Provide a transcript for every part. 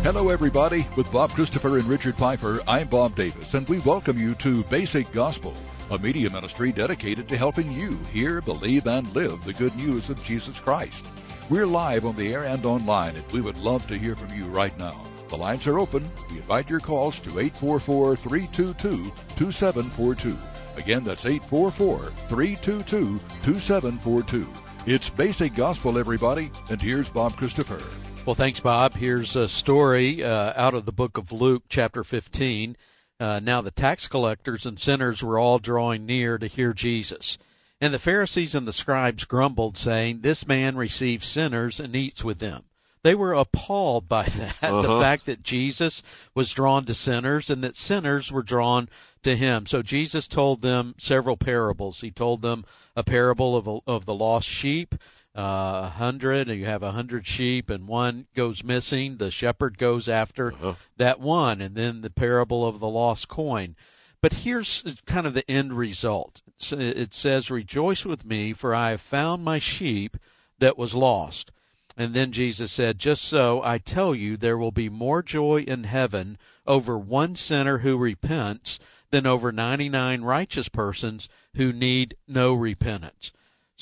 Hello, everybody. With Bob Christopher and Richard Piper, I'm Bob Davis, and we welcome you to Basic Gospel, a media ministry dedicated to helping you hear, believe, and live the good news of Jesus Christ. We're live on the air and online, and we would love to hear from you right now. The lines are open. We invite your calls to 844-322-2742. Again, that's 844-322-2742. It's Basic Gospel, everybody, and here's Bob Christopher. Well, thanks, Bob. Here's a story out of the book of Luke, chapter 15. Now the tax collectors and sinners were all drawing near to hear Jesus. And the Pharisees and the scribes grumbled, saying, "This man receives sinners and eats with them." They were appalled by that, the fact that Jesus was drawn to sinners and that sinners were drawn to him. So Jesus told them several parables. He told them a parable of the lost sheep. 100, you have 100 sheep and one goes missing. The shepherd goes after that one, and then the parable of the lost coin. But here's kind of the end result. It says, "Rejoice with me, for I have found my sheep that was lost." And then Jesus said, "Just so, I tell you, there will be more joy in heaven over one sinner who repents than over 99 righteous persons who need no repentance."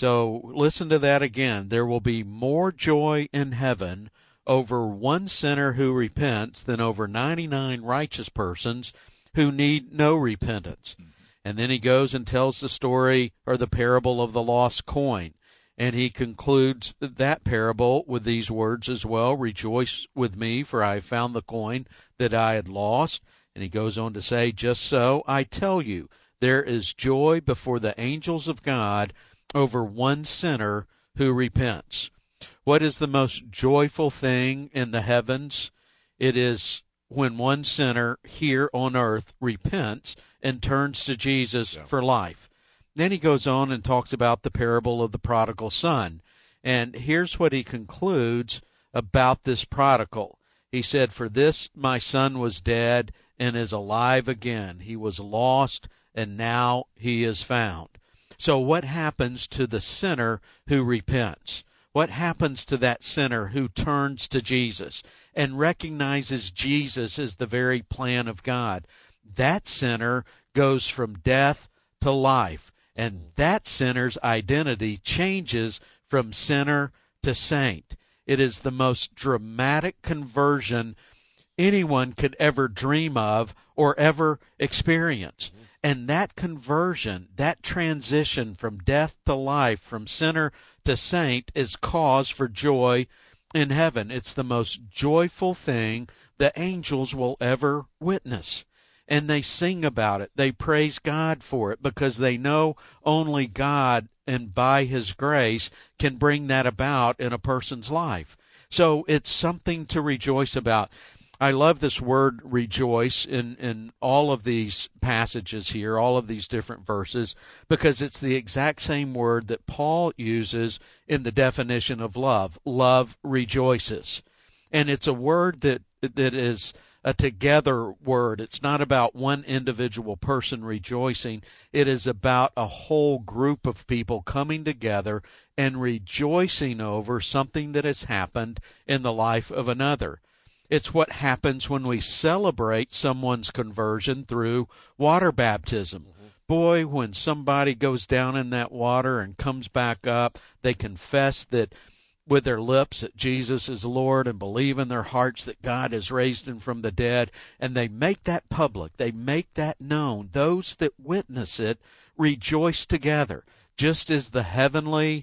So listen to that again. There will be more joy in heaven over one sinner who repents than over 99 righteous persons who need no repentance. And then he goes and tells the story or the parable of the lost coin. And he concludes that parable with these words as well: "Rejoice with me, for I have found the coin that I had lost." And he goes on to say, "Just so, I tell you, there is joy before the angels of God over one sinner who repents." What is the most joyful thing in the heavens? It is when one sinner here on earth repents and turns to Jesus for life. Then he goes on and talks about the parable of the prodigal son. And here's what he concludes about this prodigal. He said, "For this my son was dead and is alive again. He was lost and now he is found." So what happens to the sinner who repents? What happens to that sinner who turns to Jesus and recognizes Jesus as the very plan of God? That sinner goes from death to life, and that sinner's identity changes from sinner to saint. It is the most dramatic conversion anyone could ever dream of or ever experience. And that conversion, that transition from death to life, from sinner to saint, is cause for joy in heaven. It's the most joyful thing the angels will ever witness. And they sing about it. They praise God for it because they know only God, and by His grace, can bring that about in a person's life. So it's something to rejoice about. I love this word rejoice in all of these passages here, all of these different verses, because it's the exact same word that Paul uses in the definition of love. Love rejoices. And it's a word that is a together word. It's not about one individual person rejoicing. It is about a whole group of people coming together and rejoicing over something that has happened in the life of another. It's what happens when we celebrate someone's conversion through water baptism. Boy, when somebody goes down in that water and comes back up, they confess that with their lips that Jesus is Lord and believe in their hearts that God has raised him from the dead, and they make that public. They make that known. Those that witness it rejoice together, just as the heavenly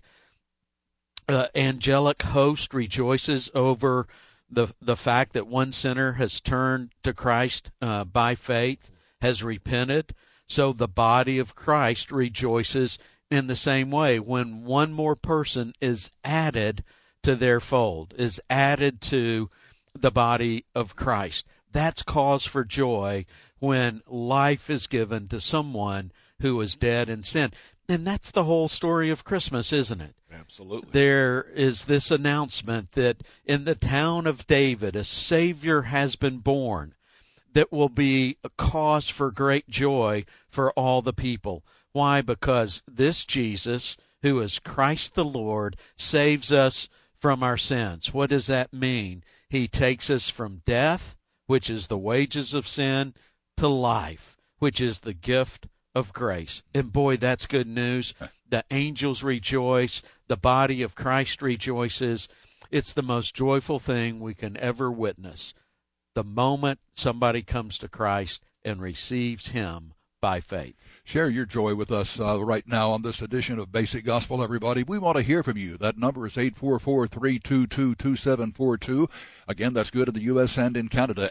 angelic host rejoices over the fact that one sinner has turned to Christ by faith, has repented. So the body of Christ rejoices in the same way when one more person is added to their fold, is added to the body of Christ. That's cause for joy when life is given to someone who is dead in sin. And that's the whole story of Christmas, isn't it? Absolutely. There is this announcement that in the town of David, a Savior has been born that will be a cause for great joy for all the people. Why? Because this Jesus, who is Christ the Lord, saves us from our sins. What does that mean? He takes us from death, which is the wages of sin, to life, which is the gift of grace. And boy, that's good news. The angels rejoice. The body of Christ rejoices. It's the most joyful thing we can ever witness. The moment somebody comes to Christ and receives him by faith. Share your joy with us right now on this edition of Basic Gospel, everybody. We want to hear from you. That number is 844-322-2742. Again, that's good in the U.S. and in Canada,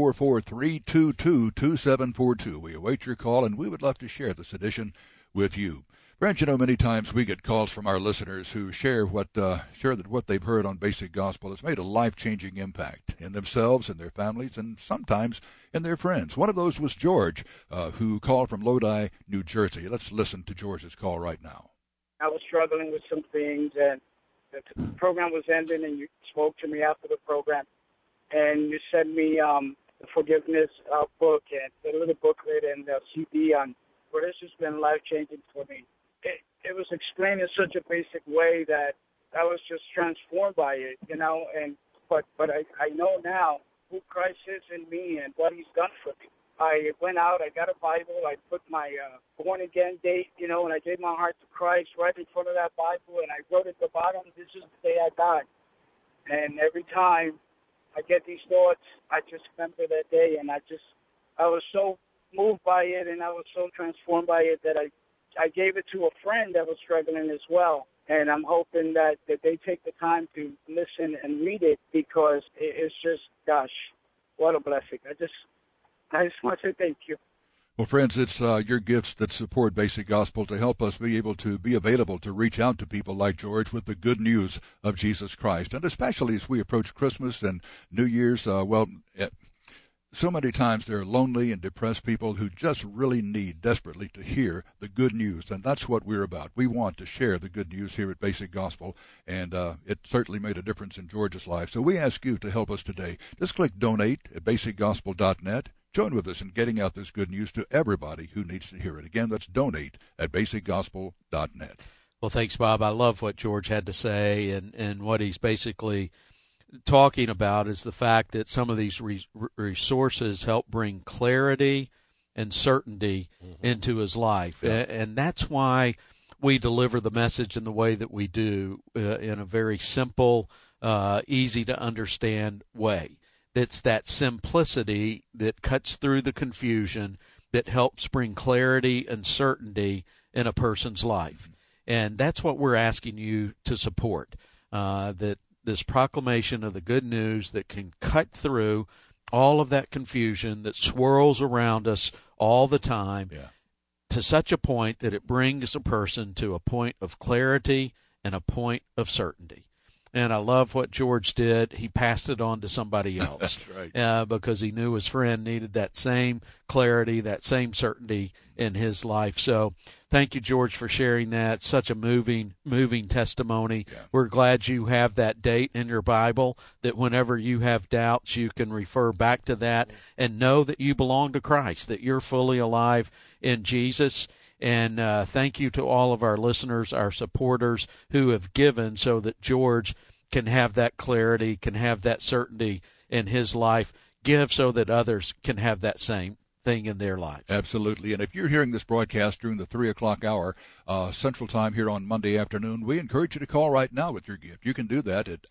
844-322-2742. We await your call, and we would love to share this edition with you. Friends, you know, many times we get calls from our listeners who share that what they've heard on Basic Gospel has made a life-changing impact in themselves and their families, and sometimes in their friends. One of those was George, who called from Lodi, New Jersey. Let's listen to George's call right now. I was struggling with some things, and the program was ending, and you spoke to me after the program, and you sent me the forgiveness book and the little booklet and the CD on. But it's just been life-changing for me. It was explained in such a basic way that I was just transformed by it, you know. But I know now who Christ is in me and what he's done for me. I went out, I got a Bible, I put my born-again date, you know, and I gave my heart to Christ right in front of that Bible, and I wrote at the bottom, this is the day I died. And every time I get these thoughts, I just remember that day, and I was so moved by it, and I was so transformed by it that I gave it to a friend that was struggling as well. And I'm hoping that they take the time to listen and read it, because it's just, gosh, what a blessing. I just want to say thank you. Well, friends, it's your gifts that support Basic Gospel to help us be able to be available to reach out to people like George with the good news of Jesus Christ. And especially as we approach Christmas and New Year's, so many times there are lonely and depressed people who just really need desperately to hear the good news, and that's what we're about. We want to share the good news here at Basic Gospel, and it certainly made a difference in George's life. So we ask you to help us today. Just click Donate at basicgospel.net. Join with us in getting out this good news to everybody who needs to hear it. Again, that's Donate at basicgospel.net. Well, thanks, Bob. I love what George had to say, and what he's basically talking about is the fact that some of these resources help bring clarity and certainty into his life. Yeah. And that's why we deliver the message in the way that we do, in a very simple, easy to understand way. It's that simplicity that cuts through the confusion, that helps bring clarity and certainty in a person's life. And that's what we're asking you to support, that this proclamation of the good news that can cut through all of that confusion that swirls around us all the time, to such a point that it brings a person to a point of clarity and a point of certainty. And I love what George did. He passed it on to somebody else. That's right. Because he knew his friend needed that same clarity, that same certainty in his life. So thank you, George, for sharing that. Such a moving testimony. Yeah. We're glad you have that date in your Bible, that whenever you have doubts, you can refer back to that and know that you belong to Christ, that you're fully alive in Jesus. And thank you to all of our listeners, our supporters who have given so that George can have that clarity, can have that certainty in his life. Give so that others can have that same thing in their lives. Absolutely. And if you're hearing this broadcast during the 3 o'clock hour Central Time here on Monday afternoon, we encourage you to call right now with your gift. You can do that at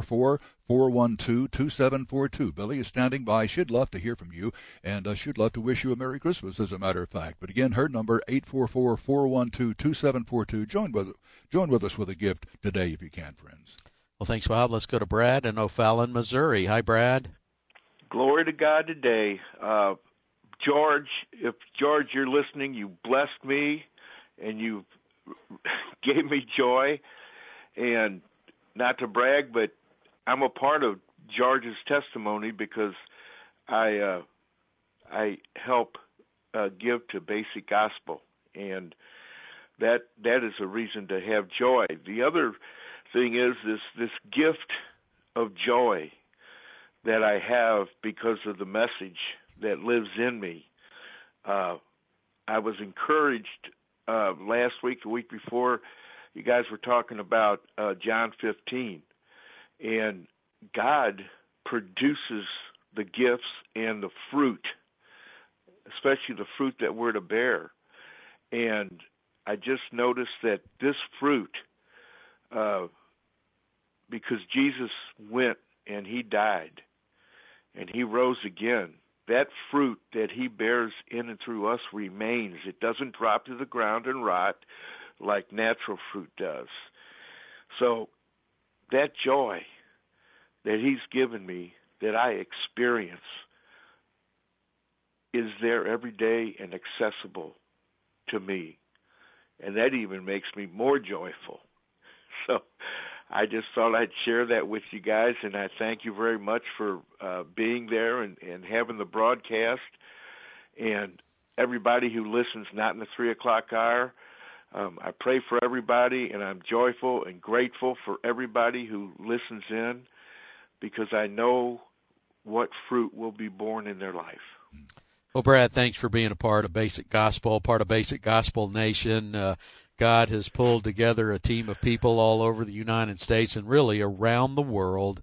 844-412-2742. Billy is standing by. She'd love to hear from you, and she'd love to wish you a Merry Christmas, as a matter of fact. But again, her number, 844-412-2742. Join with us with a gift today if you can, friends. Well, thanks, Bob. Let's go to Brad in O'Fallon, Missouri. Hi, Brad. Glory to God today. George, if George, you're listening, you blessed me and you gave me joy. And not to brag, but I'm a part of George's testimony because I help give to Basic Gospel, and that is a reason to have joy. The other thing is this gift of joy that I have because of the message that lives in me. I was encouraged last week, the week before, you guys were talking about John 15, and God produces the gifts and the fruit, especially the fruit that we're to bear. And I just noticed that this fruit, because Jesus went and he died and he rose again, that fruit that he bears in and through us remains. It doesn't drop to the ground and rot like natural fruit does. So that joy that he's given me, that I experience, is there every day and accessible to me. And that even makes me more joyful. So I just thought I'd share that with you guys, and I thank you very much for being there and having the broadcast. And everybody who listens, not in the 3 o'clock hour, I pray for everybody, and I'm joyful and grateful for everybody who listens in, because I know what fruit will be born in their life. Well, Brad, thanks for being a part of Basic Gospel, part of Basic Gospel Nation. God has pulled together a team of people all over the United States and really around the world,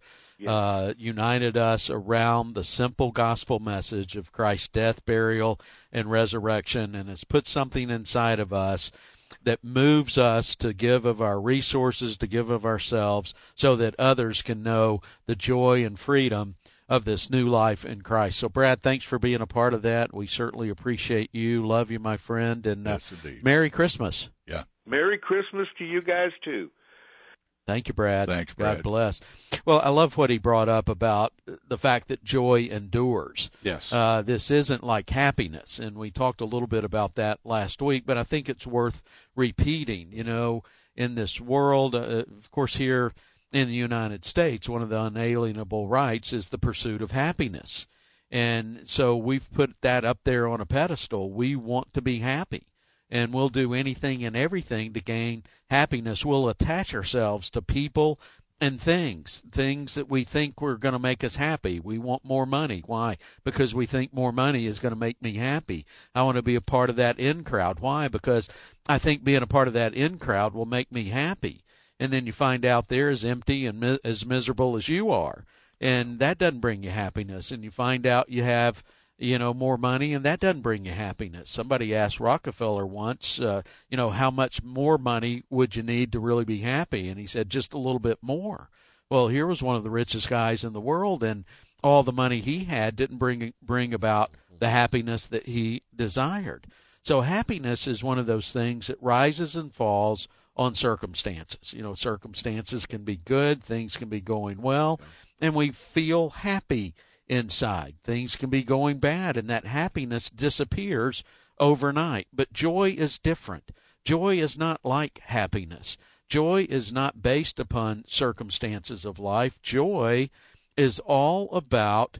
united us around the simple gospel message of Christ's death, burial, and resurrection, and has put something inside of us that moves us to give of our resources, to give of ourselves, so that others can know the joy and freedom of this new life in Christ. So, Brad, thanks for being a part of that. We certainly appreciate you. Love you, my friend, and yes, indeed. Merry Christmas. Yeah. Merry Christmas to you guys, too. Thank you, Brad. Thanks, Brad. God bless. Well, I love what he brought up about the fact that joy endures. Yes. This isn't like happiness, and we talked a little bit about that last week, but I think it's worth repeating. You know, in this world, of course, here in the United States, one of the unalienable rights is the pursuit of happiness. And so we've put that up there on a pedestal. We want to be happy, and we'll do anything and everything to gain happiness. We'll attach ourselves to people and things that we think were going to make us happy. We want more money. Why? Because we think more money is going to make me happy. I want to be a part of that in crowd. Why? Because I think being a part of that in crowd will make me happy. And then you find out they're as empty and as miserable as you are, and that doesn't bring you happiness. And you find out you have, more money, and that doesn't bring you happiness. Somebody asked Rockefeller once, how much more money would you need to really be happy? And he said, just a little bit more. Well, here was one of the richest guys in the world, and all the money he had didn't bring about the happiness that he desired. So happiness is one of those things that rises and falls on circumstances. Circumstances can be good, things can be going well, and we feel happy inside. Things can be going bad, and that happiness disappears overnight. But joy is different. Joy is not like happiness. Joy is not based upon circumstances of life. Joy is all about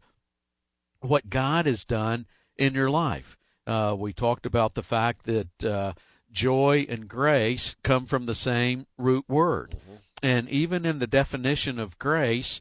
what God has done in your life. We talked about the fact that joy and grace come from the same root word. Mm-hmm. And even in the definition of grace,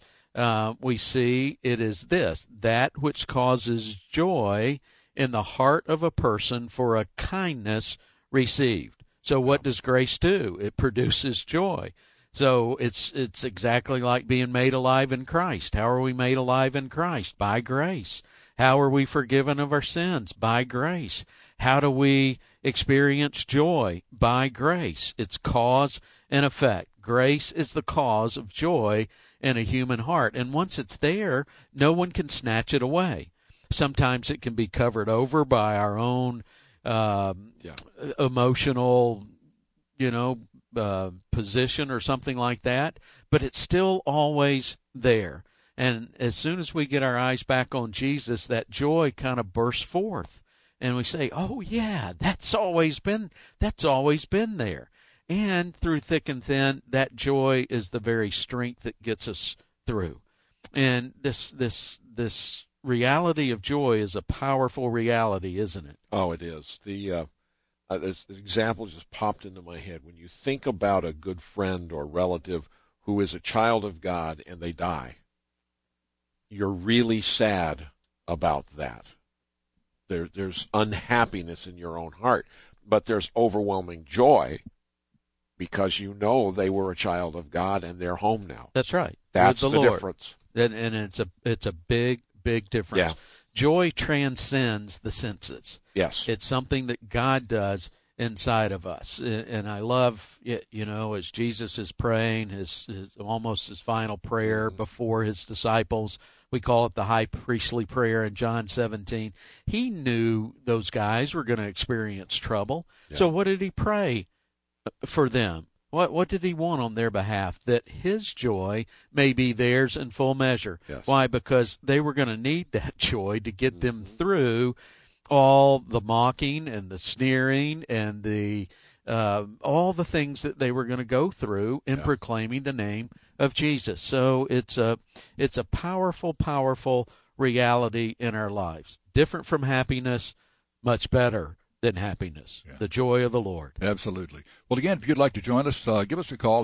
we see it is this: that which causes joy in the heart of a person for a kindness received. So what does grace do? It produces joy. So it's exactly like being made alive in Christ. How are we made alive in Christ? By grace. How are we forgiven of our sins? By grace. How do we experience joy? By grace. It's cause and effect. Grace is the cause of joy in a human heart. And once it's there, no one can snatch it away. Sometimes it can be covered over by our own emotional, position or something like that. But it's still always there. And as soon as we get our eyes back on Jesus, that joy kind of bursts forth. And we say, oh, yeah, that's always been there. And through thick and thin, that joy is the very strength that gets us through. And this reality of joy is a powerful reality, isn't it? Oh, it is. This example just popped into my head. When you think about a good friend or relative who is a child of God and they die, you're really sad about that. There's unhappiness in your own heart, but there's overwhelming joy because you know they were a child of God and they're home now. That's right. That's With the Lord. difference. And it's a big difference. Yeah. Joy transcends the senses. Yes. It's something that God does inside of us. And I love, as Jesus is praying his almost his final prayer before his disciples. We call it the high priestly prayer in John 17. He knew those guys were going to experience trouble. Yeah. So what did he pray for them? What did he want on their behalf? That his joy may be theirs in full measure. Yes. Why? Because they were going to need that joy to get them through all the mocking and the sneering and the all the things that they were going to go through in proclaiming the name of Jesus. So it's a powerful reality in our lives. Different from happiness, much better than happiness. Yeah. The joy of the Lord. Absolutely. Well, again, if you'd like to join us, give us a call,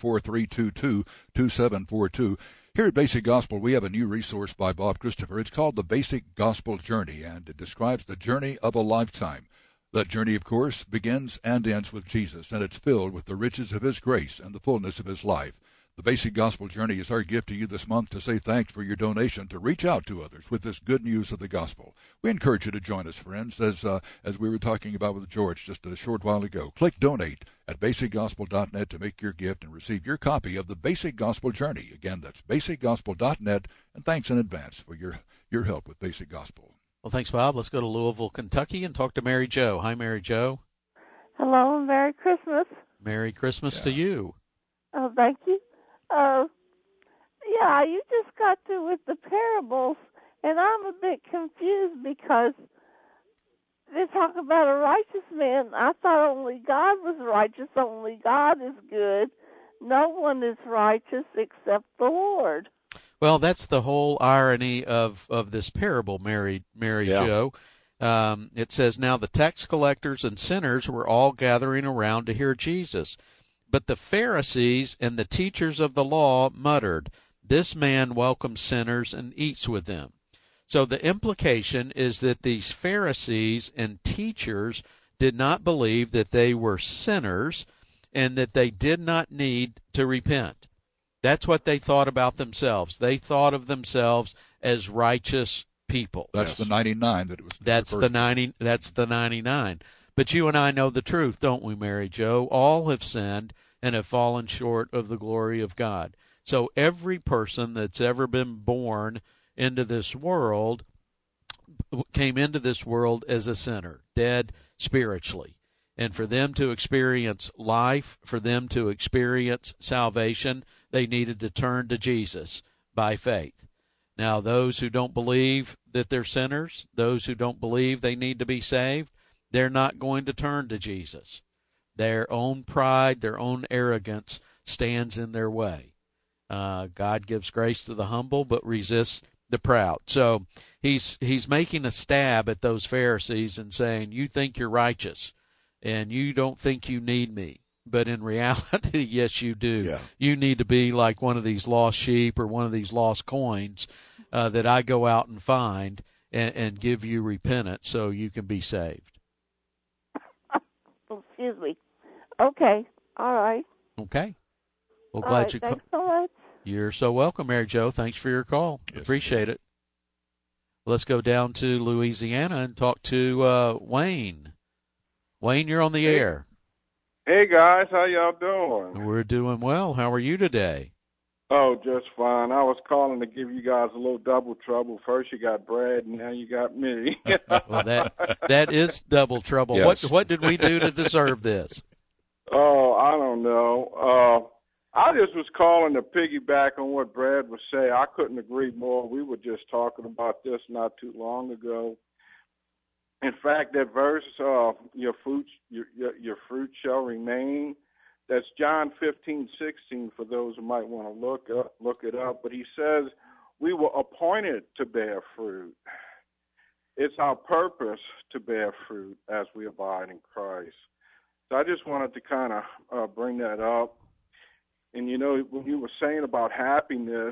844-322-2742. Here at Basic Gospel, we have a new resource by Bob Christopher. It's called The Basic Gospel Journey, and it describes the journey of a lifetime. That journey, of course, begins and ends with Jesus, and it's filled with the riches of his grace and the fullness of his life. The Basic Gospel Journey is our gift to you this month to say thanks for your donation to reach out to others with this good news of the gospel. We encourage you to join us, friends, as we were talking about with George just a short while ago. Click Donate at basicgospel.net to make your gift and receive your copy of the Basic Gospel Journey. Again, that's basicgospel.net, and thanks in advance for your help with Basic Gospel. Well, thanks, Bob. Let's go to Louisville, Kentucky, and talk to Mary Jo. Hi, Mary Jo. Hello, and Merry Christmas. Merry Christmas to you. Oh, thank you. You just got through with the parables, and I'm a bit confused because they talk about a righteous man. I thought only God was righteous, only God is good. No one is righteous except the Lord. Well, that's the whole irony of this parable, Mary Jo. It says, now the tax collectors and sinners were all gathering around to hear Jesus. But the Pharisees and the teachers of the law muttered, this man welcomes sinners and eats with them. So the implication is that these Pharisees and teachers did not believe that they were sinners and that they did not need to repent. That's what they thought about themselves. They thought of themselves as righteous people. That's the 99 that it was. That's the 99. But you and I know the truth, don't we, Mary Jo? All have sinned and have fallen short of the glory of God. So every person that's ever been born into this world came into this world as a sinner, dead spiritually. And for them to experience life, for them to experience salvation, they needed to turn to Jesus by faith. Now, those who don't believe that they're sinners, those who don't believe they need to be saved, they're not going to turn to Jesus. Their own pride, their own arrogance stands in their way. God gives grace to the humble, but resists the proud. So he's making a stab at those Pharisees and saying, you think you're righteous, and you don't think you need me. But in reality, yes, you do. Yeah. You need to be like one of these lost sheep or one of these lost coins that I go out and find and give you repentance so you can be saved. Excuse me. Okay. All right. Okay. Well, glad you thanks so much. You're so welcome, Mary Jo. Thanks for your call. Yes, appreciate it. Let's go down to Louisiana and talk to Wayne. Wayne, you're on the air. Hey, guys. How y'all doing? We're doing well. How are you today? Oh, just fine. I was calling to give you guys a little double trouble. First you got Brad, and now you got me. Well, that is double trouble. Yes. What did we do to deserve this? Oh, I don't know. I just was calling to piggyback on what Brad was saying. I couldn't agree more. We were just talking about this not too long ago. In fact, that verse, your fruit shall remain. That's John 15:16 for those who might want to look it up. But he says we were appointed to bear fruit. It's our purpose to bear fruit as we abide in Christ. So I just wanted to kind of bring that up. And, when you were saying about happiness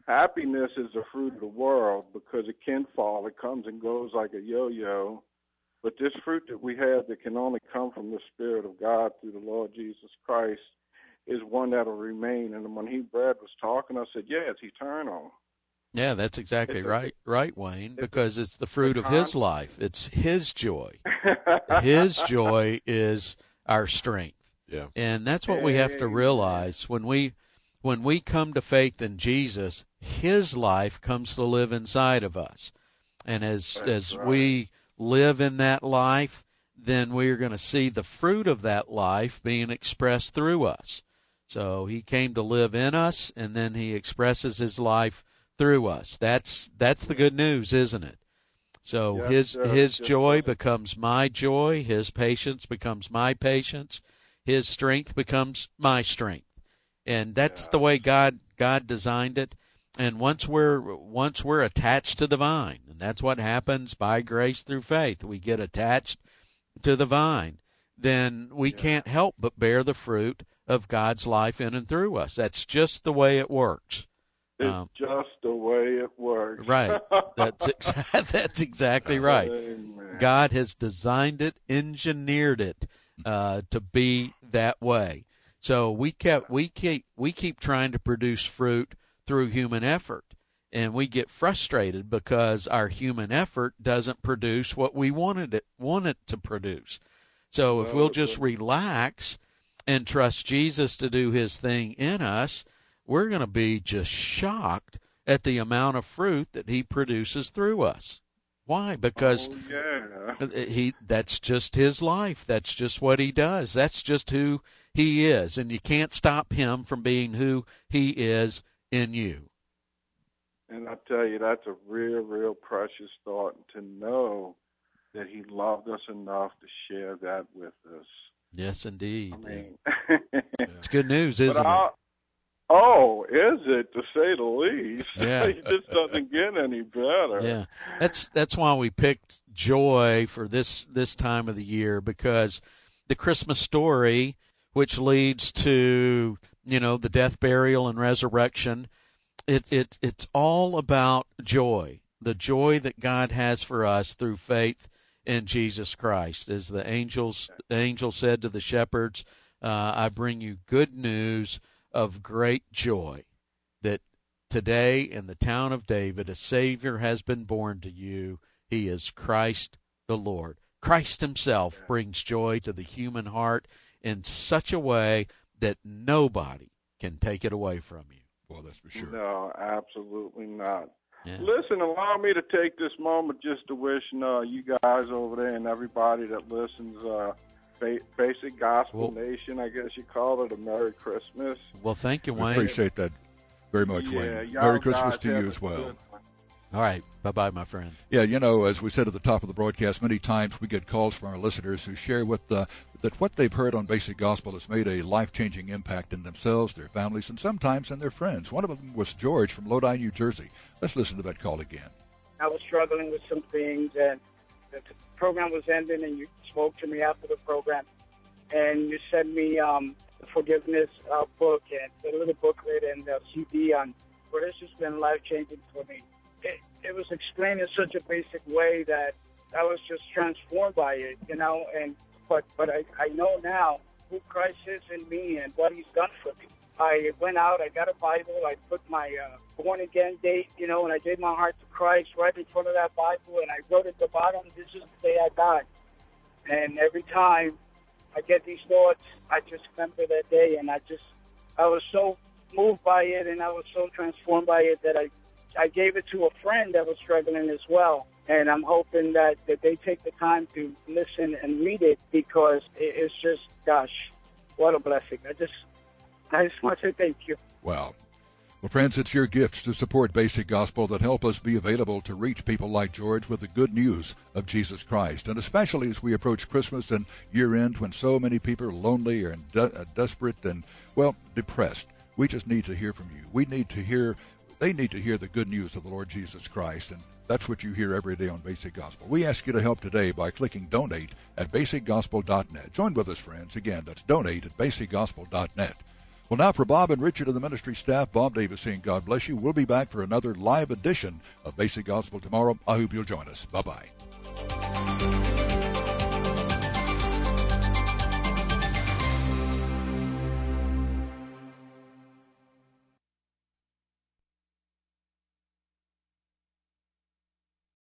is the fruit of the world because it can fall. It comes and goes like a yo-yo. But this fruit that we have that can only come from the Spirit of God through the Lord Jesus Christ is one that will remain. And when Brad was talking, I said, yeah, it's eternal. Yeah, that's exactly right, Wayne, because it's the fruit of his life. It's his joy. His joy is our strength. Yeah. And that's what we have to realize. When we come to faith in Jesus, his life comes to live inside of us. And as we live in that life, then we're going to see the fruit of that life being expressed through us. So he came to live in us, and then he expresses his life through us. That's the good news, isn't it? So his joy becomes my joy, his patience becomes my patience, his strength becomes my strength. And that's the way God designed it. And once we're attached to the vine, and that's what happens by grace through faith, we get attached to the vine, then we can't help but bear the fruit of God's life in and through us. That's just the way it works. It's just the way it works. Right. That's exactly right. Amen. God has designed it, engineered it to be that way. So we keep trying to produce fruit through human effort, and we get frustrated because our human effort doesn't produce what we want it to produce. So if we'll just relax and trust Jesus to do his thing in us, we're going to be just shocked at the amount of fruit that he produces through us. Why? Because that's just his life. That's just what he does. That's just who he is, and you can't stop him from being who he is in you. And I tell you, that's a real, real precious thought, to know that he loved us enough to share that with us. Yes, indeed. I mean, it's good news, isn't it? Oh, is it, to say the least? Yeah. It just doesn't get any better. Yeah, that's why we picked joy for this time of the year, because the Christmas story, which leads to the death, burial, and resurrection, it's all about joy, the joy that God has for us through faith in Jesus Christ. As the angel said to the shepherds, I bring you good news of great joy, that today in the town of David a Savior has been born to you. He is Christ the Lord. Christ himself brings joy to the human heart in such a way that nobody can take it away from you. Well, that's for sure. No, absolutely not. Yeah. Listen, allow me to take this moment just to wish you guys over there and everybody that listens, Basic Gospel Nation, I guess you call it, a Merry Christmas. Well, thank you, Wayne. We appreciate that very much, Wayne. Merry Christmas to you as well. All right. Bye-bye, my friend. Yeah, as we said at the top of the broadcast, many times we get calls from our listeners who share that what they've heard on Basic Gospel has made a life-changing impact in themselves, their families, and sometimes in their friends. One of them was George from Lodi, New Jersey. Let's listen to that call again. I was struggling with some things, and the program was ending, and you spoke to me after the program, and you sent me the forgiveness book and the little booklet and the CD on. Well, this has been life-changing for me. It was explained in such a basic way that I was just transformed by it, but I know now who Christ is in me and what he's done for me. I went out, I got a Bible, I put my born-again date, and I gave my heart to Christ right in front of that Bible, and I wrote at the bottom, this is the day I died. And every time I get these thoughts, I just remember that day, and I was so moved by it, and I was so transformed by it that I gave it to a friend that was struggling as well. And I'm hoping that they take the time to listen and read it, because it's just, gosh, what a blessing. I just want to say thank you. Wow. Well, friends, it's your gifts to support Basic Gospel that help us be available to reach people like George with the good news of Jesus Christ. And especially as we approach Christmas and year-end, when so many people are lonely and desperate and, depressed. We just need to hear from you. They need to hear the good news of the Lord Jesus Christ, and that's what you hear every day on Basic Gospel. We ask you to help today by clicking donate at basicgospel.net. Join with us, friends. Again, that's donate at basicgospel.net. Well, now for Bob and Richard and the ministry staff, Bob Davis saying God bless you. We'll be back for another live edition of Basic Gospel tomorrow. I hope you'll join us. Bye-bye.